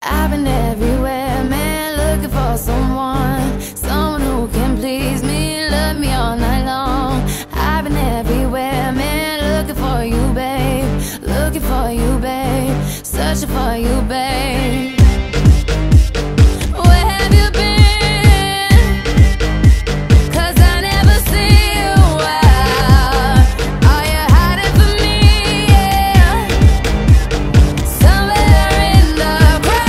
I've been everywhere, man, looking for someone who can please me, love me all night long. I've been everywhere, man, looking for you, babe, searching for you, babe. Where have you been? 'Cause I never see you out. Are you hiding from me? Yeah. Somewhere in the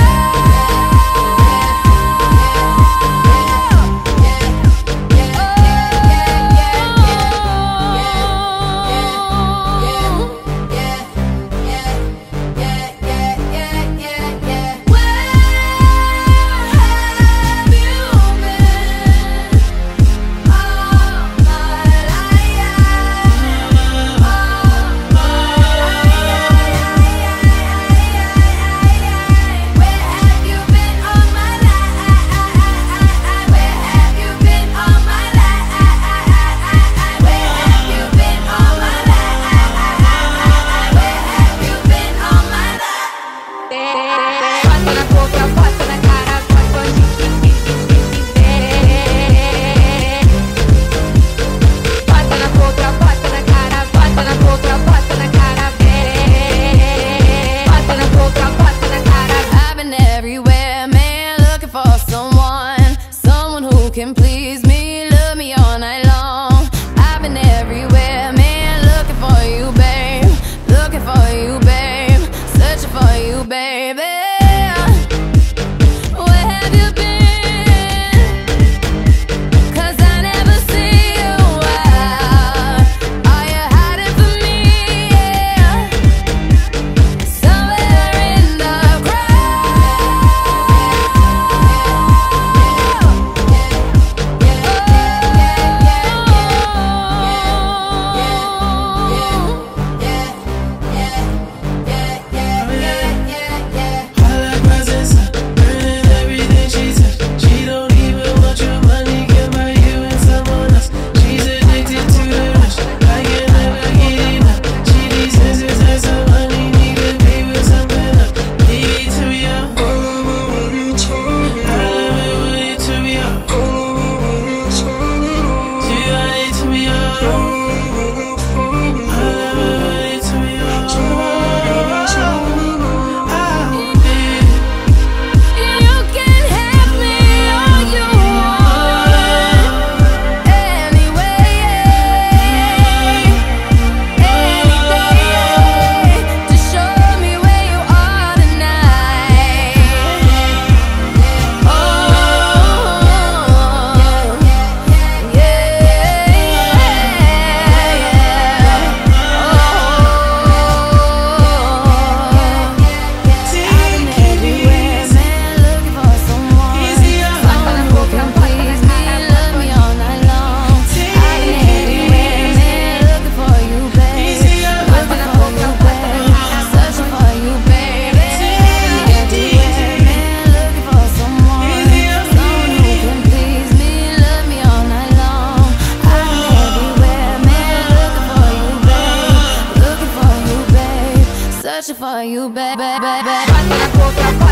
can please me, love me all night long. I've been everywhere, man, looking for you, babe, searching for you, baby. Where have you been? 'Cause I never see you out. Are you hiding from me? Yeah. Somewhere in the searching for you, baby.